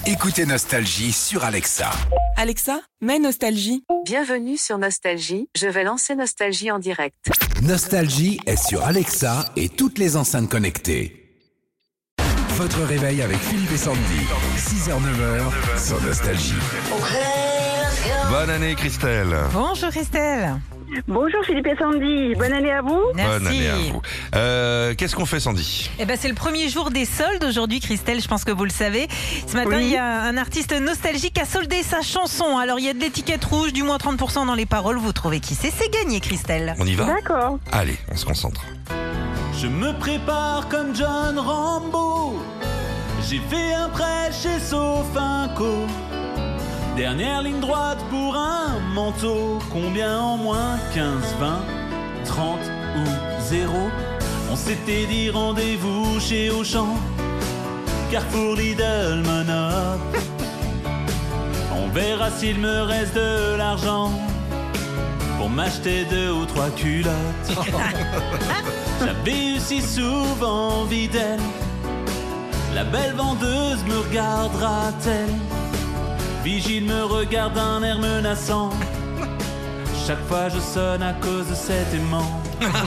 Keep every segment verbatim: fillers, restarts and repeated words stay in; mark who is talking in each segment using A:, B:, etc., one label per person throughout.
A: Écoutez Nostalgie sur Alexa.
B: Alexa, mets Nostalgie.
C: Bienvenue sur Nostalgie, je vais lancer Nostalgie en direct.
A: Nostalgie est sur Alexa et toutes les enceintes connectées. Votre réveil avec Philippe et Sandy. six heures neuf heures sur Nostalgie.
D: Bonne année Christelle.
E: Bonjour Christelle.
F: Bonjour Philippe et Sandy, bonne année à vous.
E: Merci.
D: Bonne année à vous. Euh, qu'est-ce qu'on fait Sandy?
E: Eh ben, c'est le premier jour des soldes aujourd'hui Christelle, je pense que vous le savez. Ce matin,
F: Oui.
E: il y a un artiste nostalgique qui a soldé sa chanson. Alors il y a de l'étiquette rouge, du moins trente pour cent dans les paroles. Vous trouvez qui c'est? C'est gagné Christelle.
D: On y va?
F: D'accord.
D: Allez, on se concentre.
G: Je me prépare comme John Rambo. J'ai fait un prêt chez Sofinco. Dernière ligne droite pour un manteau. Combien en moins? quinze, vingt, trente ou zéro? On s'était dit rendez-vous chez Auchan, Carrefour, Lidl, Monop. On verra s'il me reste de l'argent pour m'acheter deux ou trois culottes. J'avais eu si souvent envie d'elle. La belle vendeuse me regardera-t-elle? Vigile me regarde d'un air menaçant. Chaque fois je sonne à cause de cet aimant.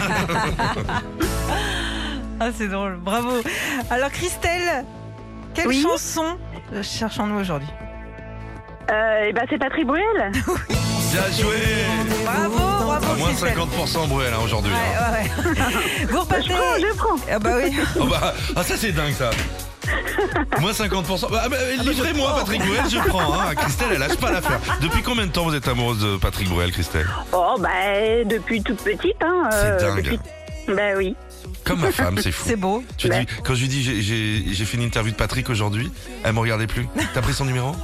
E: Ah c'est drôle, bravo. Alors Christelle, quelle
F: Oui.
E: chanson euh, cherchons-nous aujourd'hui?
F: Euh, et ben c'est Patrick Bruel.
D: Bien joué.
E: Bravo, bravo
D: À moins
E: Christelle.
D: cinquante pour cent Bruel hein, aujourd'hui. hein.
E: Ouais, ouais, ouais. Vous repartez.
F: Je prends, je prends.
E: Ah bah oui.
D: Oh bah, ah ça c'est dingue ça. Moins cinquante pour cent. Bah, bah, livrez-moi Patrick Bruel, je prends. Hein. Christelle, elle lâche pas l'affaire. Depuis combien de temps vous êtes amoureuse de Patrick Bruel, Christelle?
F: Oh bah depuis toute petite. Hein,
D: C'est dingue.
F: Depuis... Bah oui.
D: Comme ma femme, c'est fou.
E: C'est beau.
D: Tu
F: Bah.
D: dis, quand je lui dis j'ai, j'ai, j'ai fait une interview de Patrick aujourd'hui, elle me regardait plus. T'as pris son numéro?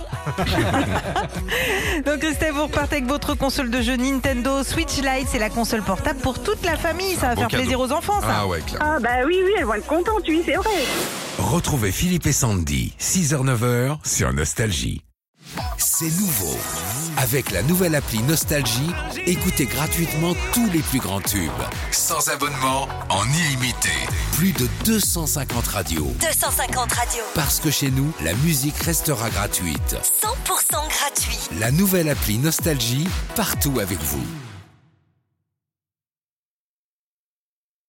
E: Donc Christelle, vous repartez avec votre console de jeu Nintendo Switch Lite. C'est la console portable pour toute la famille. Ça va
D: beau
E: faire
D: cadeau.
E: plaisir aux enfants, ça.
D: Ah ouais, clair.
F: Ah bah oui, oui, elles vont être contentes, oui, c'est vrai.
A: Retrouvez Philippe et Sandy, six heures neuf heures sur Nostalgie. C'est nouveau. Avec la nouvelle appli Nostalgie, écoutez gratuitement tous les plus grands tubes. Sans abonnement, en illimité. Plus de deux cent cinquante radios.
H: deux cent cinquante radios,
A: Parce que chez nous, la musique restera gratuite.
H: cent pour cent gratuit.
A: La nouvelle appli Nostalgie, partout avec vous.